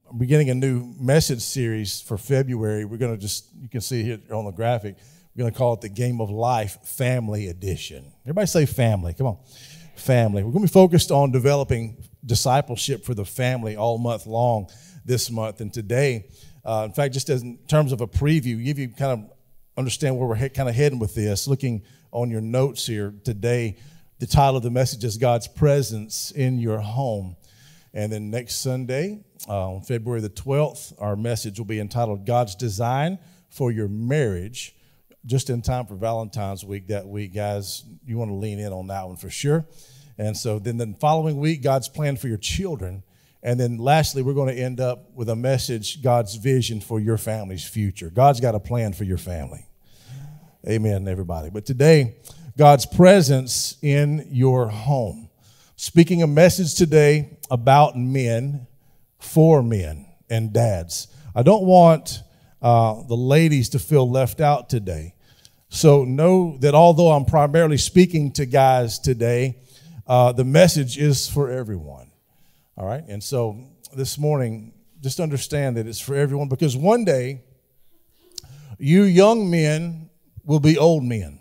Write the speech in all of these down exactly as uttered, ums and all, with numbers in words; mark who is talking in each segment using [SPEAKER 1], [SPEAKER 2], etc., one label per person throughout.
[SPEAKER 1] beginning a new message series for February. We're going to just, you can see here on the graphic, we're going to call it the Game of Life Family Edition. Everybody say family. Come on. Family. We're going to be focused on developing discipleship for the family all month long this month. And today, uh, in fact, just as in terms of a preview, give you kind of understand where we're he- kind of heading with this. Looking on your notes here today, the title of the message is God's Presence in Your Home. And then next Sunday, uh, on February the twelfth, our message will be entitled God's Design for Your Marriage. Just in time for Valentine's week that week, guys. You want to lean in on that one for sure. And so then the following week, God's plan for your children. And then lastly, we're going to end up with a message, God's vision for your family's future. God's got a plan for your family. Amen, everybody. But today, God's presence in your home. Speaking a message today about men, for men and dads. I don't want uh, the ladies to feel left out today. So know that although I'm primarily speaking to guys today, uh, the message is for everyone. All right? And so this morning, just understand that it's for everyone, because one day, you young men will be old men.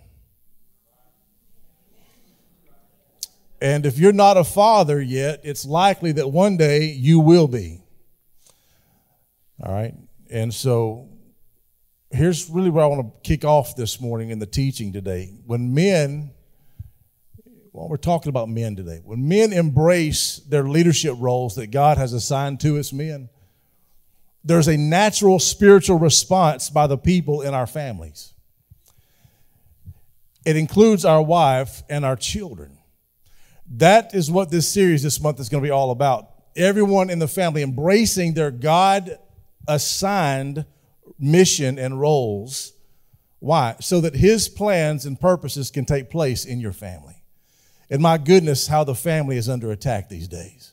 [SPEAKER 1] And if you're not a father yet, it's likely that one day you will be. All right? And so here's really where I want to kick off this morning in the teaching today. When men, well, we're talking about men today. When men embrace their leadership roles that God has assigned to us men, there's a natural spiritual response by the people in our families. It includes our wife and our children. That is what this series this month is going to be all about. Everyone in the family embracing their God-assigned mission and roles. Why? So that His plans and purposes can take place in your family. And my goodness, how the family is under attack these days.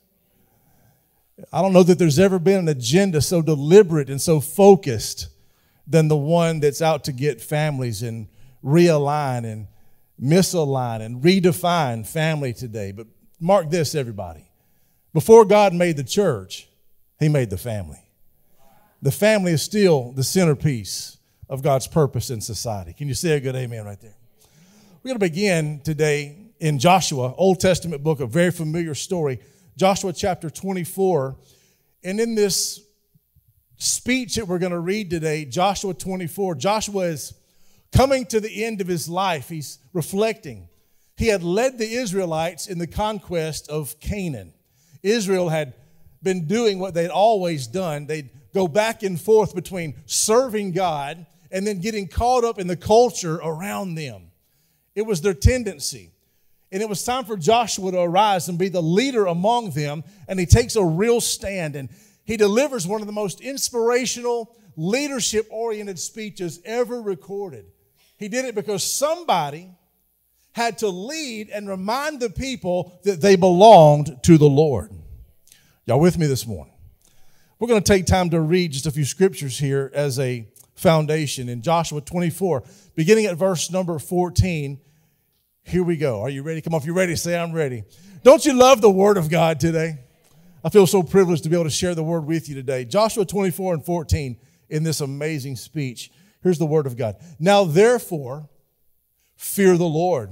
[SPEAKER 1] I don't know that there's ever been an agenda so deliberate and so focused than the one that's out to get families and realign and misalign and redefine family today. But mark this, everybody. Before God made the church, He made the family. The family is still the centerpiece of God's purpose in society. Can you say a good amen right there? We're going to begin today in Joshua, Old Testament book, a very familiar story, Joshua chapter twenty-four. And in this speech that we're going to read today, Joshua twenty-four, Joshua is coming to the end of his life. He's reflecting. He had led the Israelites in the conquest of Canaan. Israel had been doing what they'd always done. They'd go back and forth between serving God and then getting caught up in the culture around them. It was their tendency. And it was time for Joshua to arise and be the leader among them. And he takes a real stand. And he delivers one of the most inspirational, leadership-oriented speeches ever recorded. He did it because somebody had to lead and remind the people that they belonged to the Lord. Y'all with me this morning? We're going to take time to read just a few scriptures here as a foundation. In Joshua twenty-four, beginning at verse number fourteen, here we go. Are you ready? Come on, if you're ready, say I'm ready. Don't you love the Word of God today? I feel so privileged to be able to share the Word with you today. Joshua twenty-four and fourteen in this amazing speech. Here's the Word of God. Now therefore, fear the Lord.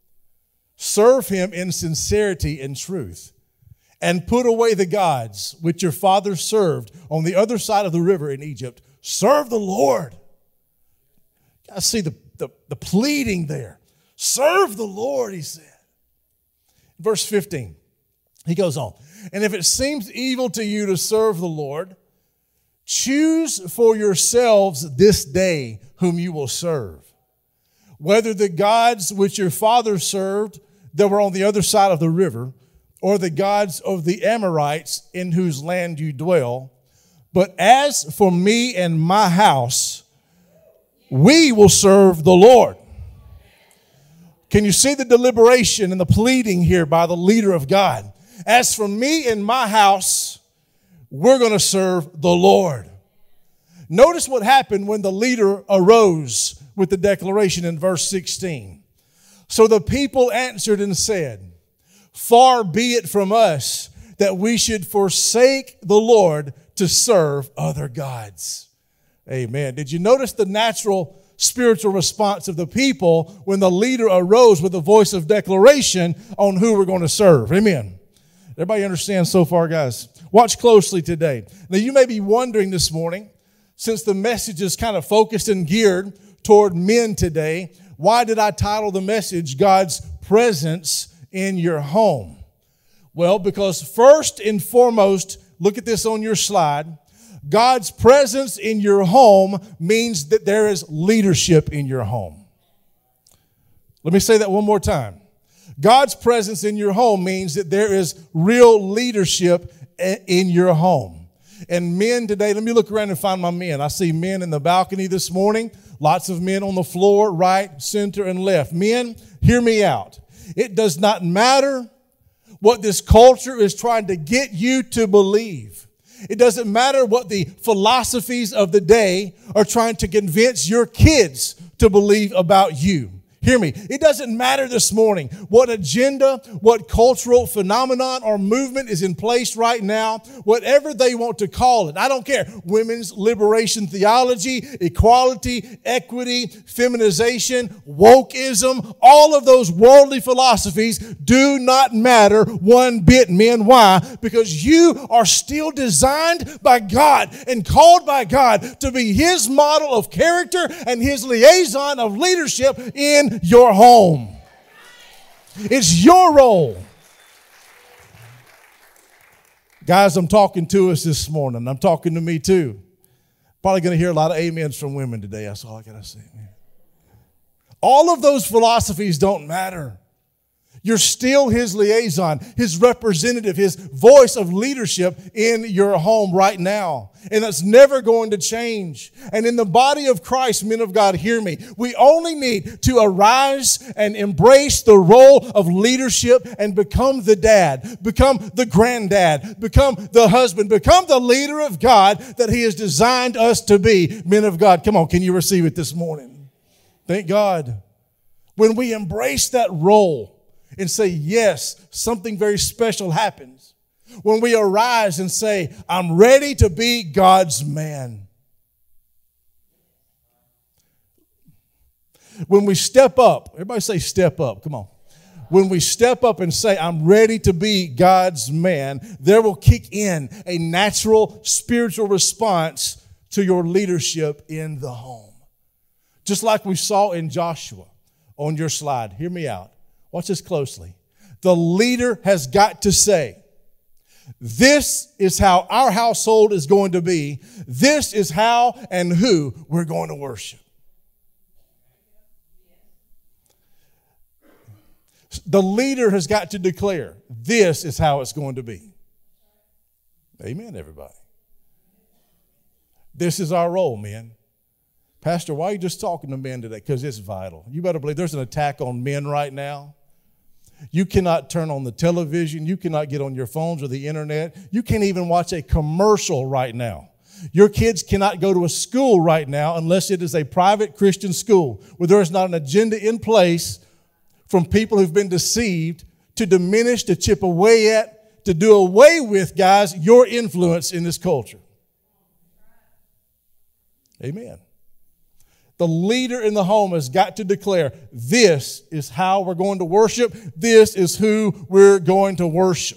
[SPEAKER 1] Serve Him in sincerity and truth. And put away the gods which your fathers served on the other side of the river in Egypt. Serve the Lord. You guys see the, the, the pleading there. Serve the Lord, he said. Verse fifteen, he goes on. And if it seems evil to you to serve the Lord, choose for yourselves this day whom you will serve. Whether the gods which your fathers served that were on the other side of the river, or the gods of the Amorites in whose land you dwell. But as for me and my house, we will serve the Lord. Can you see the deliberation and the pleading here by the leader of God? As for me and my house, we're going to serve the Lord. Notice what happened when the leader arose with the declaration in verse sixteen. So the people answered and said, far be it from us that we should forsake the Lord to serve other gods. Amen. Did you notice the natural spiritual response of the people when the leader arose with a voice of declaration on who we're going to serve? Amen. Everybody understand so far, guys? Watch closely today. Now, you may be wondering this morning, since the message is kind of focused and geared toward men today, why did I title the message, God's Presence in Your Home? Well, because first and foremost, look at this on your slide, God's presence in your home means that there is leadership in your home. Let me say that one more time. God's presence in your home means that there is real leadership in your home. And men today, let me look around and find my men. I see men in the balcony this morning, lots of men on the floor, right, center, and left. Men, hear me out. It does not matter what this culture is trying to get you to believe. It doesn't matter what the philosophies of the day are trying to convince your kids to believe about you. Hear me. It doesn't matter this morning what agenda, what cultural phenomenon or movement is in place right now, whatever they want to call it. I don't care. Women's liberation theology, equality, equity, feminization, wokeism, all of those worldly philosophies do not matter one bit, men. Why? Because you are still designed by God and called by God to be His model of character and His liaison of leadership in your home. It's your role. Guys, I'm talking to us this morning. I'm talking to me too. Probably going to hear a lot of amens from women today. That's all I got to say. All of those philosophies don't matter. You're still His liaison, His representative, His voice of leadership in your home right now. And that's never going to change. And in the body of Christ, men of God, hear me. We only need to arise and embrace the role of leadership and become the dad, become the granddad, become the husband, become the leader of God that He has designed us to be. Men of God, come on, can you receive it this morning? Thank God. When we embrace that role, and say, yes, something very special happens. When we arise and say, I'm ready to be God's man. When we step up, everybody say step up, come on. When we step up and say, I'm ready to be God's man, there will kick in a natural spiritual response to your leadership in the home. Just like we saw in Joshua on your slide. Hear me out. Watch this closely. The leader has got to say, this is how our household is going to be. This is how and who we're going to worship. The leader has got to declare, this is how it's going to be. Amen, everybody. This is our role, men. Pastor, why are you just talking to men today? Because it's vital. You better believe there's an attack on men right now. You cannot turn on the television. You cannot get on your phones or the internet. You can't even watch a commercial right now. Your kids cannot go to a school right now unless it is a private Christian school where there is not an agenda in place from people who've been deceived to diminish, to chip away at, to do away with, guys, your influence in this culture. Amen. The leader in the home has got to declare, this is how we're going to worship. This is who we're going to worship.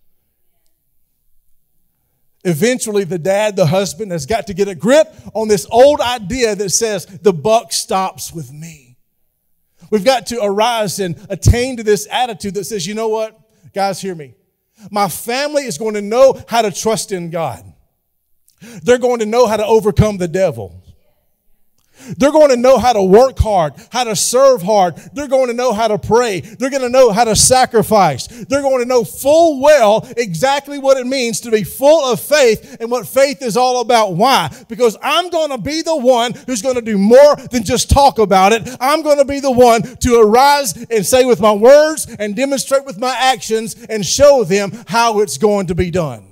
[SPEAKER 1] Eventually, the dad, the husband, has got to get a grip on this old idea that says the buck stops with me. We've got to arise and attain to this attitude that says, you know what? Guys, hear me. My family is going to know how to trust in God. They're going to know how to overcome the devil. They're going to know how to work hard, how to serve hard. They're going to know how to pray. They're going to know how to sacrifice. They're going to know full well exactly what it means to be full of faith and what faith is all about. Why? Because I'm going to be the one who's going to do more than just talk about it. I'm going to be the one to arise and say with my words and demonstrate with my actions and show them how it's going to be done.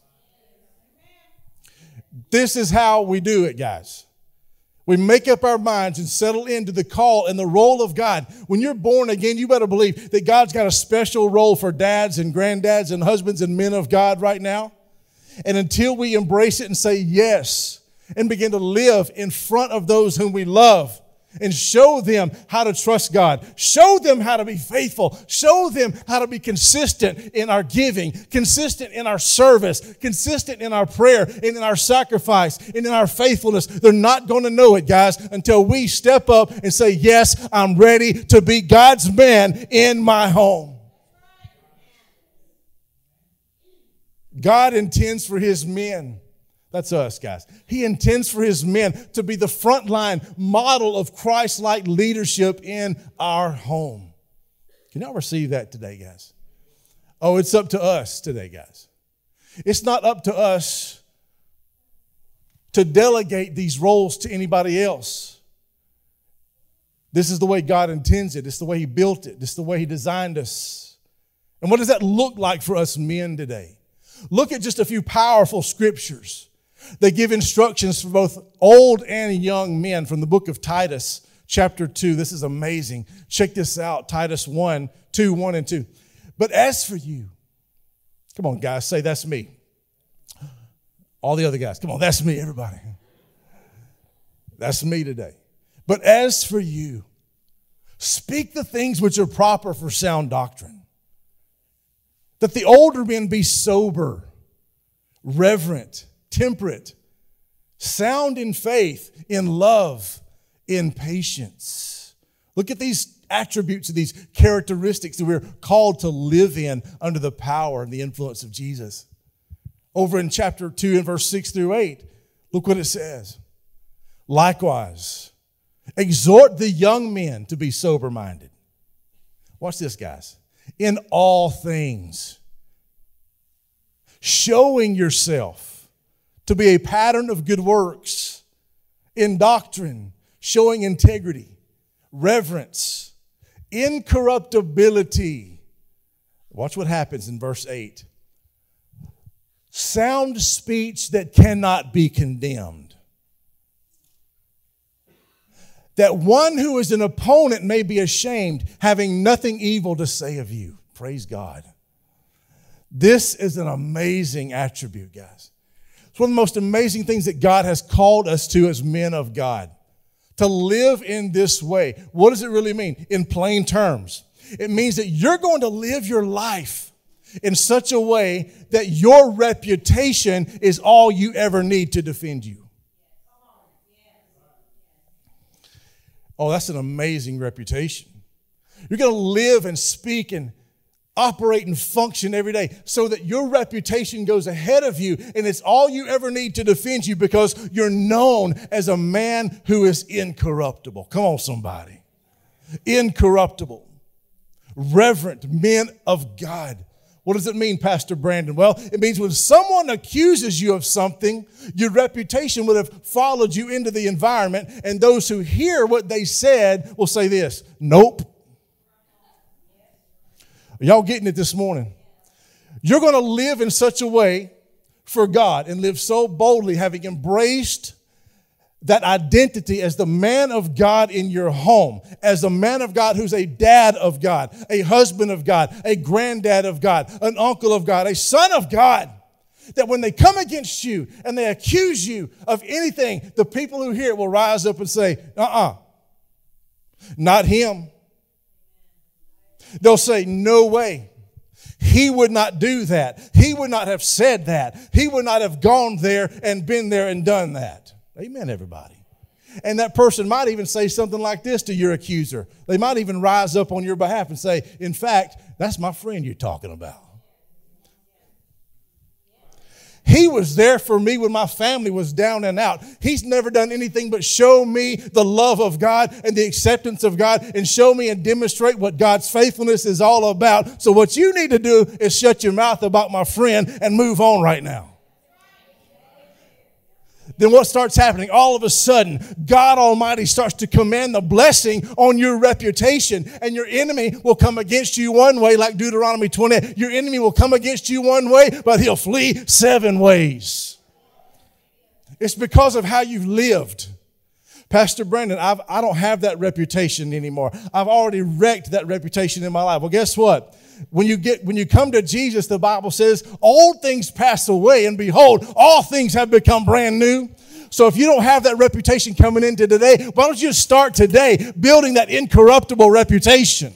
[SPEAKER 1] This is how we do it, guys. We make up our minds and settle into the call and the role of God. When you're born again, you better believe that God's got a special role for dads and granddads and husbands and men of God right now. And until we embrace it and say yes and begin to live in front of those whom we love and show them how to trust God, show them how to be faithful, show them how to be consistent in our giving, consistent in our service, consistent in our prayer and in our sacrifice and in our faithfulness, they're not going to know it, guys, until we step up and say, yes, I'm ready to be God's man in my home. God intends for His men, that's us, guys. He intends for His men to be the frontline model of Christ-like leadership in our home. Can y'all receive that today, guys? Oh, it's up to us today, guys. It's not up to us to delegate these roles to anybody else. This is the way God intends it. It's the way He built it. It's the way He designed us. And what does that look like for us men today? Look at just a few powerful scriptures. They give instructions for both old and young men from the book of Titus, chapter two. This is amazing. Check this out. Titus one, two, one and two. But as for you, come on, guys, say that's me. All the other guys, come on, that's me, everybody. That's me today. But as for you, speak the things which are proper for sound doctrine. That the older men be sober, reverent, temperate, sound in faith, in love, in patience. Look at these attributes, these characteristics that we're called to live in under the power and the influence of Jesus. Over in chapter two and verse six through eight, look what it says. Likewise, exhort the young men to be sober-minded. Watch this, guys. In all things, showing yourself to be a pattern of good works, in doctrine, showing integrity, reverence, incorruptibility. Watch what happens in verse eight. Sound speech that cannot be condemned. That one who is an opponent may be ashamed, having nothing evil to say of you. Praise God. This is an amazing attribute, guys. It's one of the most amazing things that God has called us to as men of God. To live in this way. What does it really mean? In plain terms, it means that you're going to live your life in such a way that your reputation is all you ever need to defend you. Oh, that's an amazing reputation. You're going to live and speak and operate and function every day so that your reputation goes ahead of you and it's all you ever need to defend you because you're known as a man who is incorruptible. Come on, somebody. Incorruptible. Reverent men of God. What does it mean, Pastor Brandon? Well, it means when someone accuses you of something, your reputation would have followed you into the environment, and those who hear what they said will say this, nope. Are y'all getting it this morning? You're going to live in such a way for God and live so boldly, having embraced that identity as the man of God in your home, as a man of God who's a dad of God, a husband of God, a granddad of God, an uncle of God, a son of God, that when they come against you and they accuse you of anything, the people who hear it will rise up and say, uh-uh, not him. They'll say, no way. He would not do that. He would not have said that. He would not have gone there and been there and done that. Amen, everybody. And that person might even say something like this to your accuser. They might even rise up on your behalf and say, in fact, that's my friend you're talking about. He was there for me when my family was down and out. He's never done anything but show me the love of God and the acceptance of God and show me and demonstrate what God's faithfulness is all about. So what you need to do is shut your mouth about my friend and move on right now. Then what starts happening? All of a sudden, God Almighty starts to command the blessing on your reputation, and your enemy will come against you one way, like Deuteronomy twenty. Your enemy will come against you one way, but he'll flee seven ways. It's because of how you've lived. Pastor Brandon, I've, I don't have that reputation anymore. I've already wrecked that reputation in my life. Well, guess what? when you get when you come to Jesus, the Bible says, old things pass away, and behold, all things have become brand new. So if you don't have that reputation coming into today, why don't you start today building that incorruptible reputation?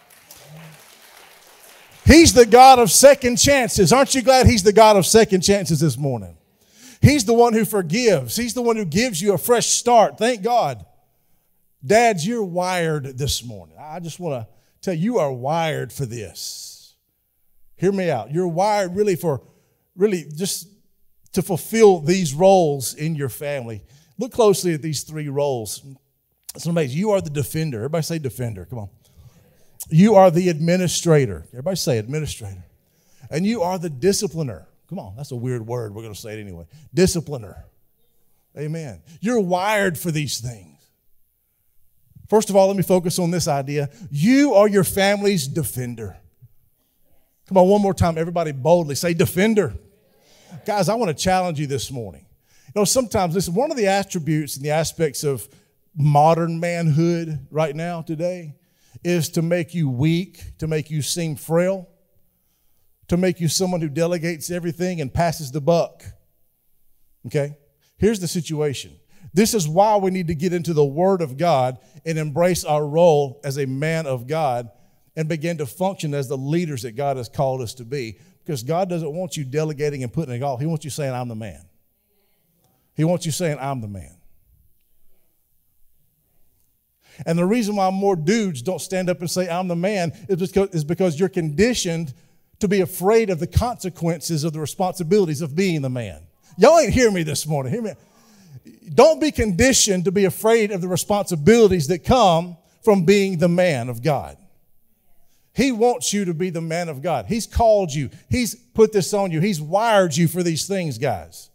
[SPEAKER 1] He's the God of second chances. Aren't you glad He's the God of second chances this morning? He's the one who forgives. He's the one who gives you a fresh start. Thank God. Dads, you're wired this morning. I just want to tell you, you are wired for this. Hear me out. You're wired really for, really just to fulfill these roles in your family. Look closely at these three roles. It's amazing. You are the defender. Everybody say defender. Come on. You are the administrator. Everybody say administrator. And you are the discipliner. Come on. That's a weird word. We're going to say it anyway. Discipliner. Amen. You're wired for these things. First of all, let me focus on this idea. You are your family's defender. Come on, one more time. Everybody boldly say defender. Guys, I want to challenge you this morning. You know, sometimes, listen, one of the attributes and the aspects of modern manhood right now today is to make you weak, to make you seem frail, to make you someone who delegates everything and passes the buck. Okay? Here's the situation. This is why we need to get into the Word of God and embrace our role as a man of God and begin to function as the leaders that God has called us to be. Because God doesn't want you delegating and putting it all. He wants you saying, I'm the man. He wants you saying, I'm the man. And the reason why more dudes don't stand up and say, I'm the man, is because, is because you're conditioned to be afraid of the consequences of the responsibilities of being the man. Y'all ain't hear me this morning. Hear me. Don't be conditioned to be afraid of the responsibilities that come from being the man of God. He wants you to be the man of God. He's called you. He's put this on you. He's wired you for these things, guys.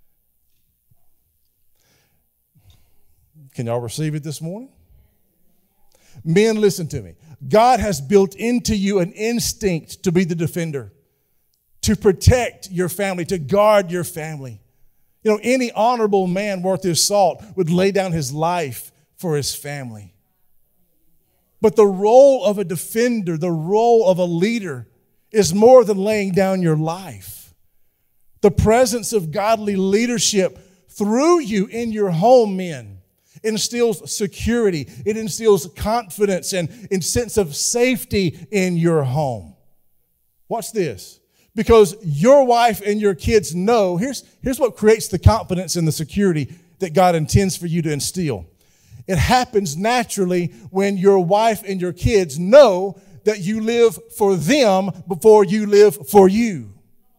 [SPEAKER 1] Can y'all receive it this morning? Men, listen to me. God has built into you an instinct to be the defender, to protect your family, to guard your family. You know, any honorable man worth his salt would lay down his life for his family. But the role of a defender, the role of a leader, is more than laying down your life. The presence of godly leadership through you in your home, men, instills security. It instills confidence and a sense of safety in your home. Watch this. Because your wife and your kids know, here's, here's what creates the confidence and the security that God intends for you to instill. It happens naturally when your wife and your kids know that you live for them before you live for you.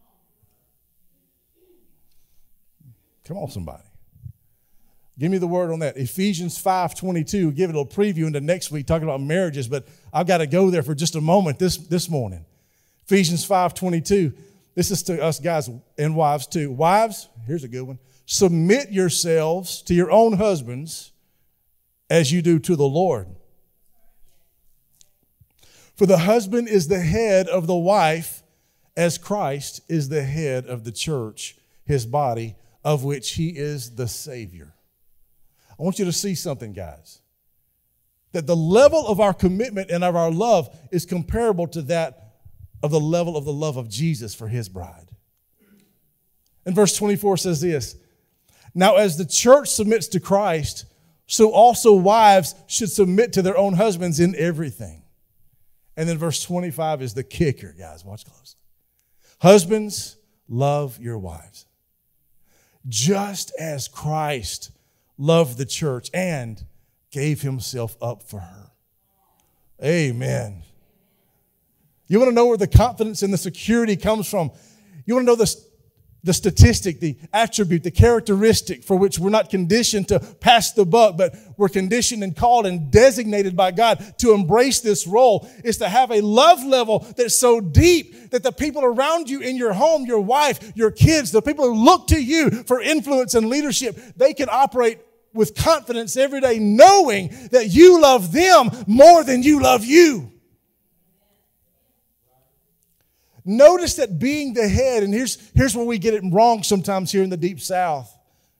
[SPEAKER 1] Come on, somebody. Give me the word on that. Ephesians five twenty-two. Give it a little preview into next week talking about marriages, but I've got to go there for just a moment this, this morning. Ephesians five twenty-two. This is to us guys and wives too. Wives, here's a good one. Submit yourselves to your own husbands as you do to the Lord. For the husband is the head of the wife, as Christ is the head of the church, his body, of which he is the Savior. I want you to see something, guys. That the level of our commitment and of our love is comparable to that of the level of the love of Jesus for his bride. And verse twenty-four says this, now as the church submits to Christ, so also wives should submit to their own husbands in everything. And then verse twenty-five is the kicker, guys. Watch closely. Husbands, love your wives, just as Christ loved the church and gave himself up for her. Amen. You want to know where the confidence and the security comes from? You want to know the, the statistic, the attribute, the characteristic for which we're not conditioned to pass the buck, but we're conditioned and called and designated by God to embrace this role, is to have a love level that's so deep that the people around you in your home, your wife, your kids, the people who look to you for influence and leadership, they can operate with confidence every day, knowing that you love them more than you love you. Notice that being the head, and here's, here's where we get it wrong sometimes here in the Deep South.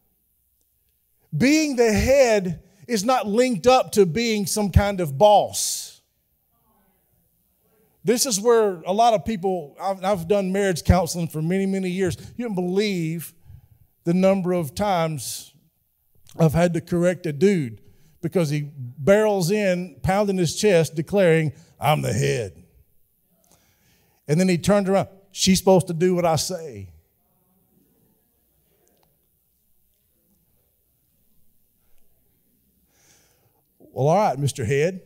[SPEAKER 1] Being the head is not linked up to being some kind of boss. This is where a lot of people, I've, I've done marriage counseling for many, many years. You don't believe the number of times I've had to correct a dude because he barrels in, pounding his chest, declaring, I'm the head. And then he turned around, she's supposed to do what I say. Well, all right, Mister Head.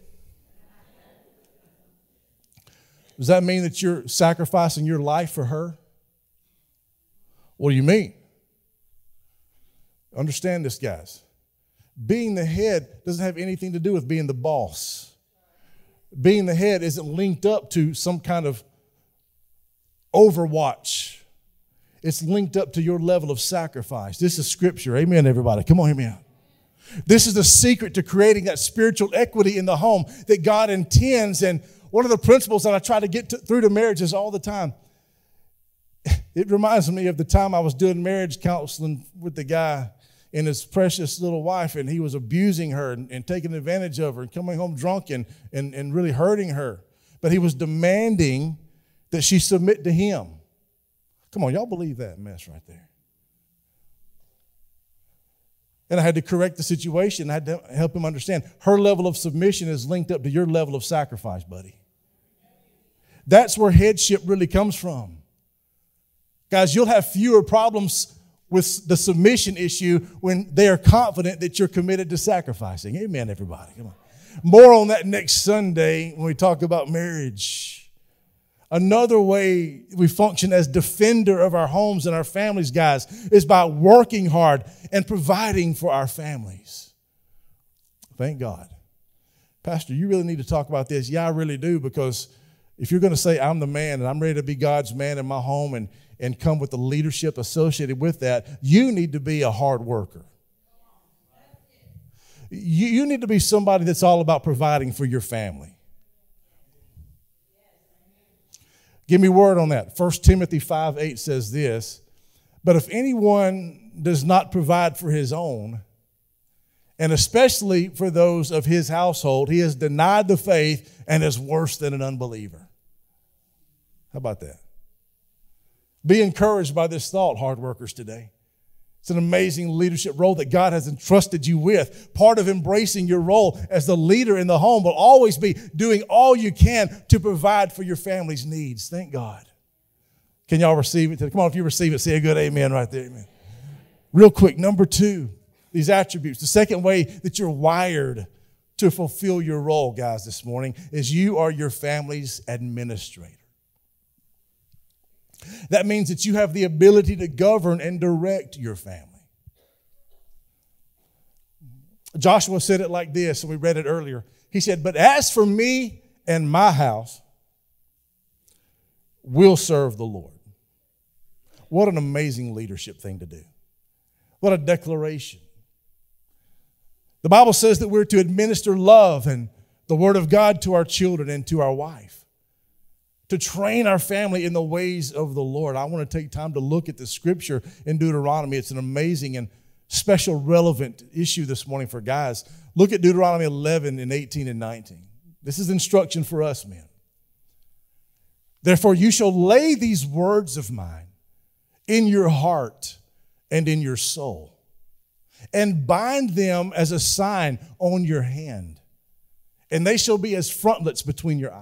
[SPEAKER 1] Does that mean that you're sacrificing your life for her? What do you mean? Understand this, guys. Being the head doesn't have anything to do with being the boss. Being the head isn't linked up to some kind of overwatch. It's linked up to your level of sacrifice. This is scripture. Amen, everybody. Come on, hear me out. This is the secret to creating that spiritual equity in the home that God intends. And one of the principles that I try to get to, through to marriages all the time, it reminds me of the time I was doing marriage counseling with the guy and his precious little wife, and he was abusing her and, and taking advantage of her and coming home drunk and, and, and really hurting her. But he was demanding that she submit to him. Come on, y'all believe that mess right there? And I had to correct the situation. I had to help him understand her level of submission is linked up to your level of sacrifice, buddy. That's where headship really comes from. Guys, you'll have fewer problems with the submission issue when they are confident that you're committed to sacrificing. Amen, everybody. Come on. More on that next Sunday when we talk about marriage. Another way we function as defender of our homes and our families, guys, is by working hard and providing for our families. Thank God. Pastor, you really need to talk about this. Yeah, I really do, because if you're going to say I'm the man and I'm ready to be God's man in my home and, and come with the leadership associated with that, you need to be a hard worker. You, you need to be somebody that's all about providing for your family. Give me word on that. First Timothy five eight says this, but if anyone does not provide for his own, and especially for those of his household, he has denied the faith and is worse than an unbeliever. How about that? Be encouraged by this thought, hard workers today. It's an amazing leadership role that God has entrusted you with. Part of embracing your role as the leader in the home will always be doing all you can to provide for your family's needs. Thank God. Can y'all receive it? Come on, if you receive it, say a good amen right there. Amen. Real quick, number two, these attributes. The second way that you're wired to fulfill your role, guys, this morning is you are your family's administrator. That means that you have the ability to govern and direct your family. Joshua said it like this, and we read it earlier. He said, but as for me and my house, we'll serve the Lord. What an amazing leadership thing to do. What a declaration. The Bible says that we're to administer love and the word of God to our children and to our wife. To train our family in the ways of the Lord. I want to take time to look at the scripture in Deuteronomy. It's an amazing and special relevant issue this morning for guys. Look at Deuteronomy eleven and eighteen and nineteen. This is instruction for us, men. Therefore you shall lay these words of mine in your heart and in your soul, and bind them as a sign on your hand, and they shall be as frontlets between your eyes.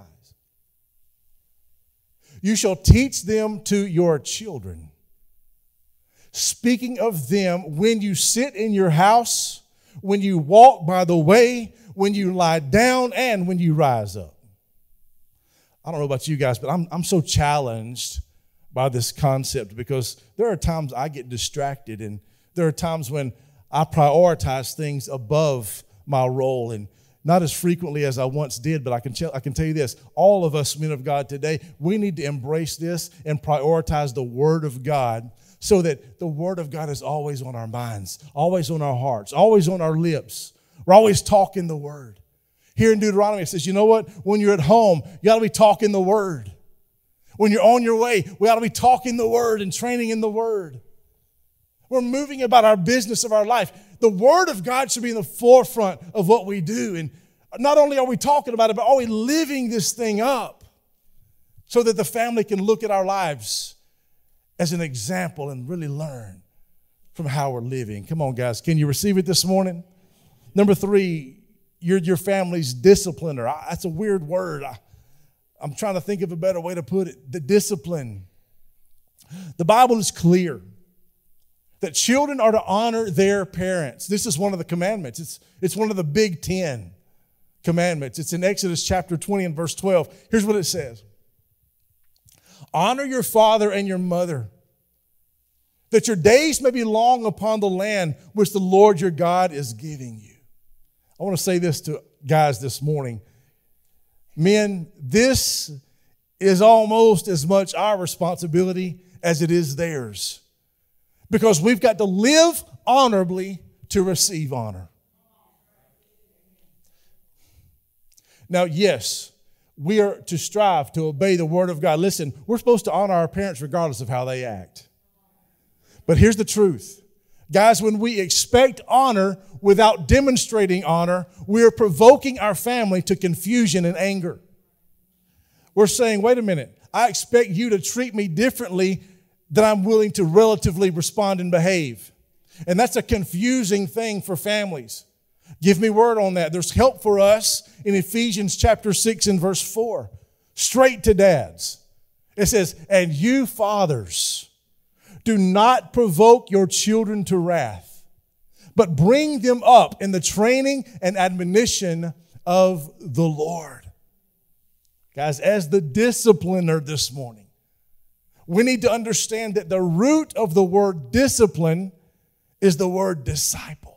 [SPEAKER 1] You shall teach them to your children, speaking of them when you sit in your house, when you walk by the way, when you lie down, and when you rise up. I don't know about you guys, but I'm, I'm so challenged by this concept, because there are times I get distracted, and there are times when I prioritize things above my role, and not as frequently as I once did, but I can tell, I can tell you this. All of us men of God today, we need to embrace this and prioritize the Word of God so that the Word of God is always on our minds, always on our hearts, always on our lips. We're always talking the Word. Here in Deuteronomy, it says, you know what? When you're at home, you got to be talking the Word. When you're on your way, we ought to be talking the Word and training in the Word. We're moving about our business of our life. The Word of God should be in the forefront of what we do. And not only are we talking about it, but are we living this thing up? so that the family can look at our lives as an example and really learn from how we're living. Come on, guys. Can you receive it this morning? Number three, you're your family's discipliner. I, that's a weird word. I, I'm trying to think of a better way to put it. The discipline. The Bible is clear that children are to honor their parents. This is one of the commandments. It's, it's one of the big ten commandments. It's in Exodus chapter twenty and verse twelve. Here's what it says. Honor your father and your mother, that your days may be long upon the land which the Lord your God is giving you. I want to say this to guys this morning. Men, this is almost as much our responsibility as it is theirs, because we've got to live honorably to receive honor. Now, yes, we are to strive to obey the word of God. Listen, we're supposed to honor our parents regardless of how they act. But here's the truth. Guys, when we expect honor without demonstrating honor, we are provoking our family to confusion and anger. We're saying, wait a minute, I expect you to treat me differently than I'm willing to relatively respond and behave. And that's a confusing thing for families. Give me word on that. There's help for us in Ephesians chapter six and verse four. Straight to dads. It says, and you fathers, do not provoke your children to wrath, but bring them up in the training and admonition of the Lord. Guys, as the discipliner this morning, we need to understand that the root of the word discipline is the word disciple.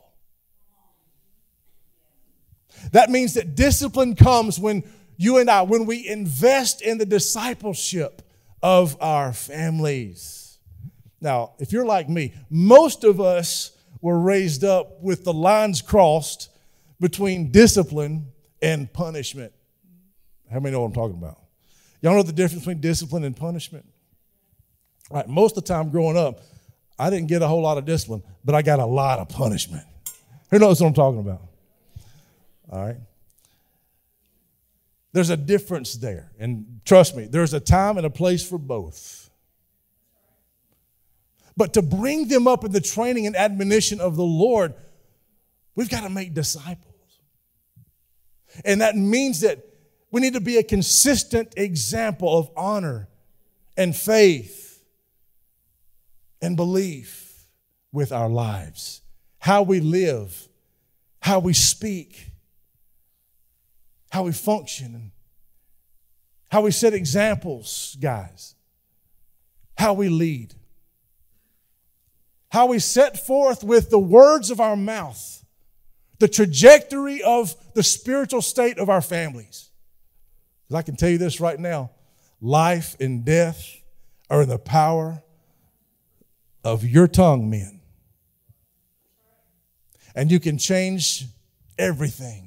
[SPEAKER 1] That means that discipline comes when you and I, when we invest in the discipleship of our families. Now, if you're like me, most of us were raised up with the lines crossed between discipline and punishment. How many know what I'm talking about? Y'all know the difference between discipline and punishment? All right, most of the time growing up, I didn't get a whole lot of discipline, but I got a lot of punishment. Who knows what I'm talking about? All right. There's a difference there. And trust me, there's a time and a place for both. But to bring them up in the training and admonition of the Lord, we've got to make disciples. And that means that we need to be a consistent example of honor and faith and belief with our lives. How we live, how we speak, how we function, and how we set examples, guys. How we lead. How we set forth with the words of our mouth the trajectory of the spiritual state of our families. Because I can tell you this right now, life and death are in the power of your tongue, men. And you can change everything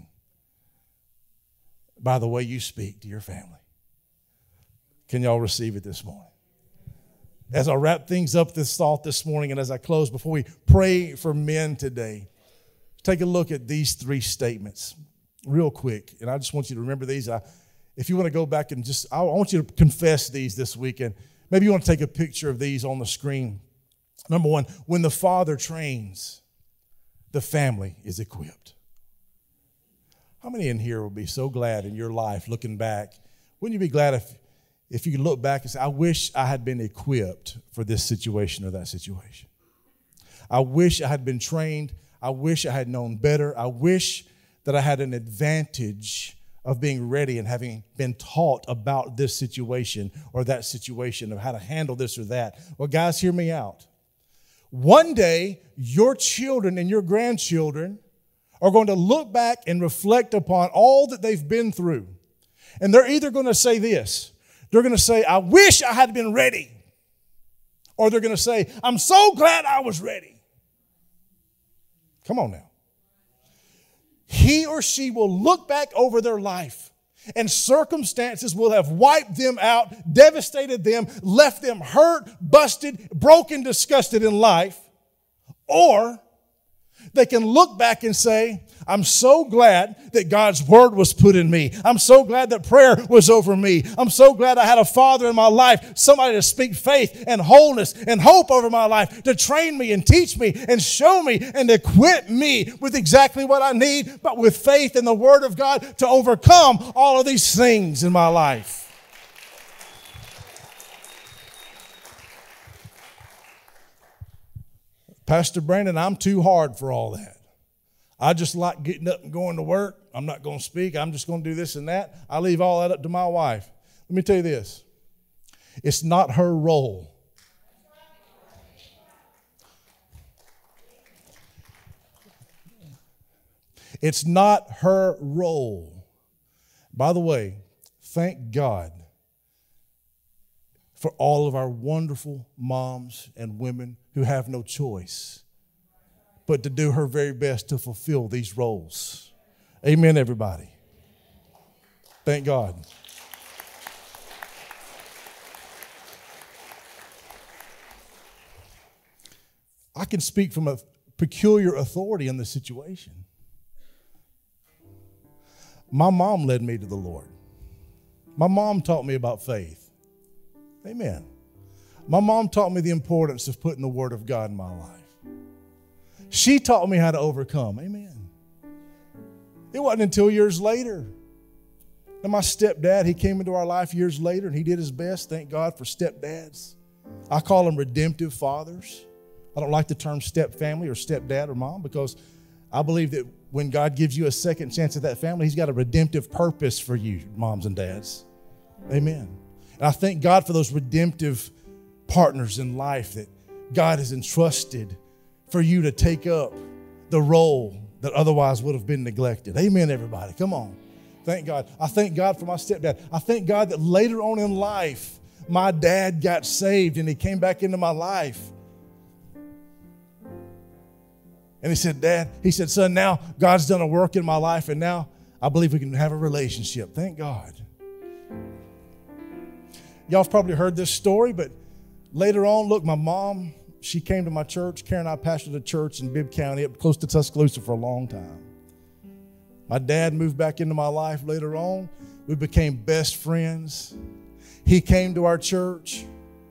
[SPEAKER 1] by the way you speak to your family. Can y'all receive it this morning? As I wrap things up this thought this morning, and as I close, before we pray for men today, take a look at these three statements real quick. And I just want you to remember these. I, if you want to go back and just, I want you to confess these this weekend. Maybe you want to take a picture of these on the screen. Number one, when the father trains, the family is equipped. How many in here will be so glad in your life looking back? Wouldn't you be glad if, if you could look back and say, I wish I had been equipped for this situation or that situation. I wish I had been trained. I wish I had known better. I wish that I had an advantage of being ready and having been taught about this situation or that situation, of how to handle this or that. Well, guys, hear me out. One day, your children and your grandchildren are going to look back and reflect upon all that they've been through. And they're either going to say this. They're going to say, I wish I had been ready. Or they're going to say, I'm so glad I was ready. Come on now. He or she will look back over their life, and circumstances will have wiped them out, devastated them, left them hurt, busted, broken, disgusted in life. Or They can look back and say, I'm so glad that God's word was put in me. I'm so glad that prayer was over me. I'm so glad I had a father in my life, somebody to speak faith and wholeness and hope over my life, to train me and teach me and show me and equip me with exactly what I need, but with faith in the word of God to overcome all of these things in my life. Pastor Brandon, I'm too hard for all that. I just like getting up and going to work. I'm not going to speak. I'm just going to do this and that. I leave all that up to my wife. Let me tell you this. It's not her role. It's not her role. By the way, thank God for all of our wonderful moms and women who have no choice but to do her very best to fulfill these roles. Amen, everybody. Thank God. I can speak from a peculiar authority in this situation. My mom led me to the Lord. My mom taught me about faith. Amen. My mom taught me the importance of putting the Word of God in my life. She taught me how to overcome. Amen. It wasn't until years later. And my stepdad, he came into our life years later, and he did his best. Thank God for stepdads. I call them redemptive fathers. I don't like the term stepfamily or stepdad or mom, because I believe that when God gives you a second chance at that family, He's got a redemptive purpose for you, moms and dads. Amen. And I thank God for those redemptive partners in life that God has entrusted for you to take up the role that otherwise would have been neglected. Amen, everybody. Come on. Thank God. I thank God for my stepdad. I thank God that later on in life, my dad got saved and he came back into my life. And he said, Dad, he said, son, now God's done a work in my life, and now I believe we can have a relationship. Thank God. Y'all have probably heard this story, but later on, look, my mom, she came to my church. Karen and I pastored a church in Bibb County up close to Tuscaloosa for a long time. My dad moved back into my life later on. We became best friends. He came to our church,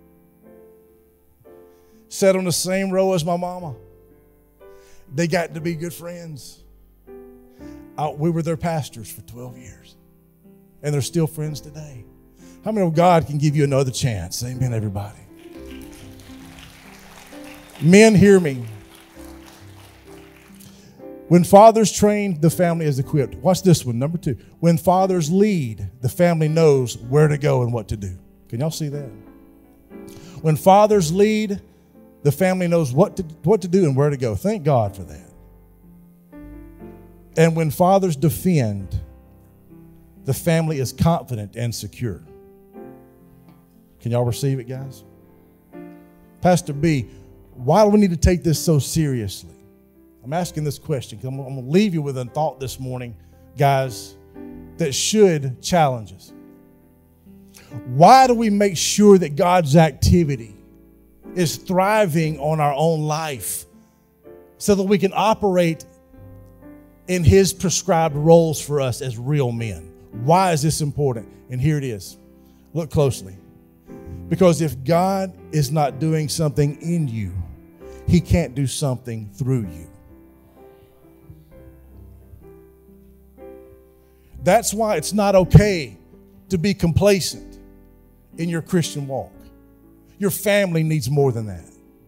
[SPEAKER 1] sat on the same row as my mama. They got to be good friends. I, we were their pastors for twelve years, and they're still friends today. How many of God can give you another chance? Amen, everybody. Men, hear me. When fathers train, the family is equipped. Watch this one, number two. When fathers lead, the family knows where to go and what to do. Can y'all see that? When fathers lead, the family knows what to, what to do and where to go. Thank God for that. And when fathers defend, the family is confident and secure. Can y'all receive it, guys? Pastor B, why do we need to take this so seriously? I'm asking this question because I'm, I'm going to leave you with a thought this morning, guys, that should challenge us. Why do we make sure that God's activity is thriving on our own life so that we can operate in His prescribed roles for us as real men? Why is this important? And here it is. Look closely. Because if God is not doing something in you, He can't do something through you. That's why it's not okay to be complacent in your Christian walk. Your family needs more than that.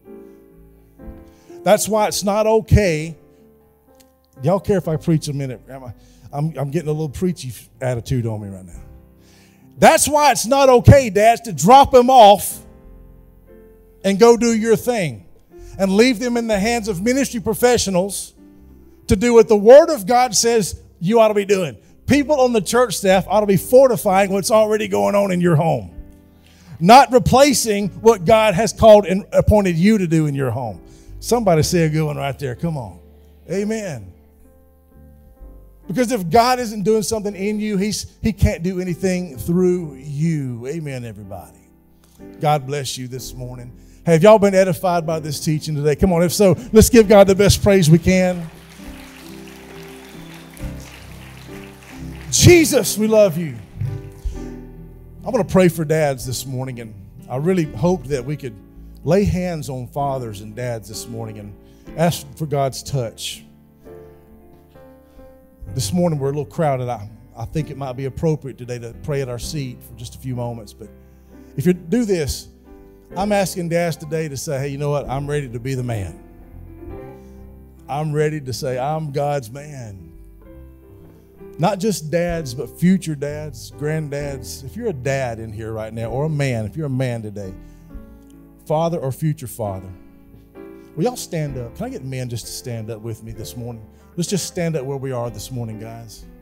[SPEAKER 1] That's why it's not okay. Y'all care if I preach a minute? I'm, I'm getting a little preachy attitude on me right now. That's why it's not okay, dads, to drop them off and go do your thing and leave them in the hands of ministry professionals to do what the Word of God says you ought to be doing. People on the church staff ought to be fortifying what's already going on in your home, not replacing what God has called and appointed you to do in your home. Somebody say a good one right there. Come on. Amen. Because if God isn't doing something in you, he's, He can't do anything through you. Amen, everybody. God bless you this morning. Have y'all been edified by this teaching today? Come on, if so, let's give God the best praise we can. Jesus, we love you. I'm going to pray for dads this morning, and I really hoped that we could lay hands on fathers and dads this morning and ask for God's touch. This morning we're a little crowded. I, I think it might be appropriate today to pray at our seat for just a few moments. But if you do this, I'm asking dads today to say, hey, you know what? I'm ready to be the man. I'm ready to say, I'm God's man. Not just dads, but future dads, granddads. If you're a dad in here right now, or a man, if you're a man today, father or future father, will y'all stand up? Can I get men just to stand up with me this morning? Let's just stand up where we are this morning, guys.